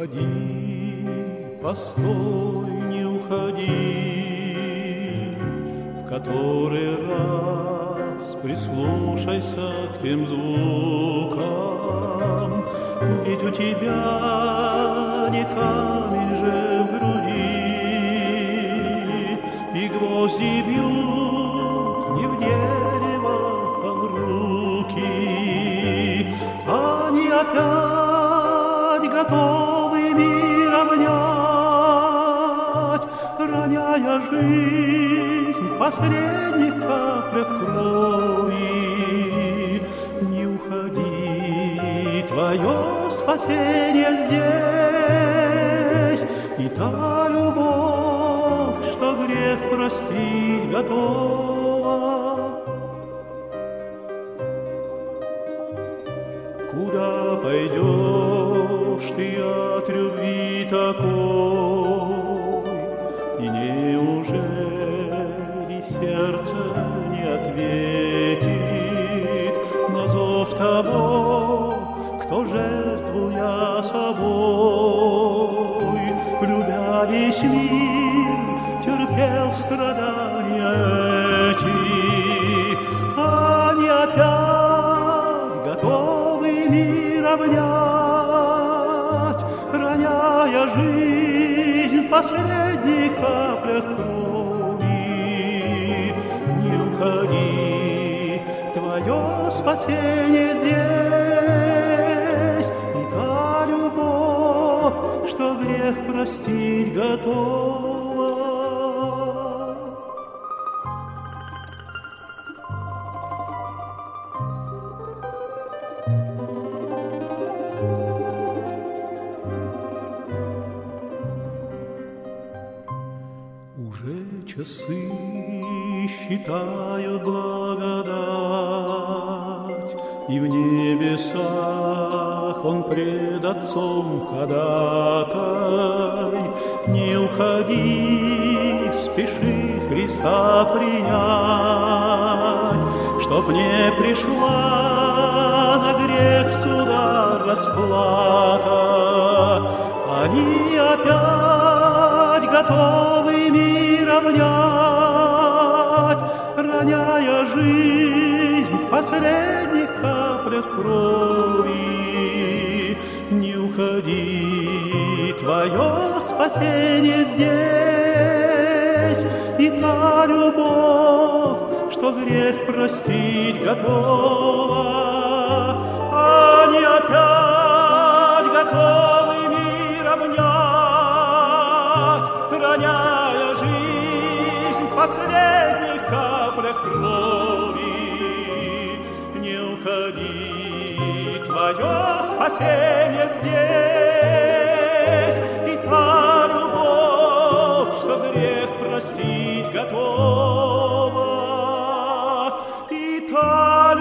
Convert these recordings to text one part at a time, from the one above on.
уходи, постой, не уходи, в который раз прислушайся к тем звукам, ведь у тебя не камень же в груди, и гвозди бьют не в дерево, а в руки. Они опять готовы мир обнять, роняя жизнь в последних каплях крови. Не уходи, твое спасение здесь, и та любовь, что грех простить готова. Куда пойдешь ты от любви такой, и неужели сердце не ответит на зов того, кто, жертвуя собой, любя весь мир, терпел страдания эти? Они опять готовы мир обнять, роняя жизнь в последних каплях крови. Не уходи, твое спасение здесь, и та любовь, что грех простить готова. Уже часы считают благодать, и в небесах он пред Отцом ходатай. Не уходи, спеши Христа принять, чтоб не пришла за грех суда расплата. Они опять готовы мир обнять, роняя жизнь в последних каплях крови. Не уходи, твое спасение здесь, и та любовь, что грех простить готова. Они опять готовы мир обнять, роняя жизнь в последних каплях крови. Не уходи, твое спасение здесь, и та любовь, что грех простить готова, и та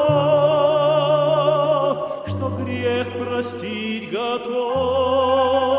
любовь, что грех простить готова.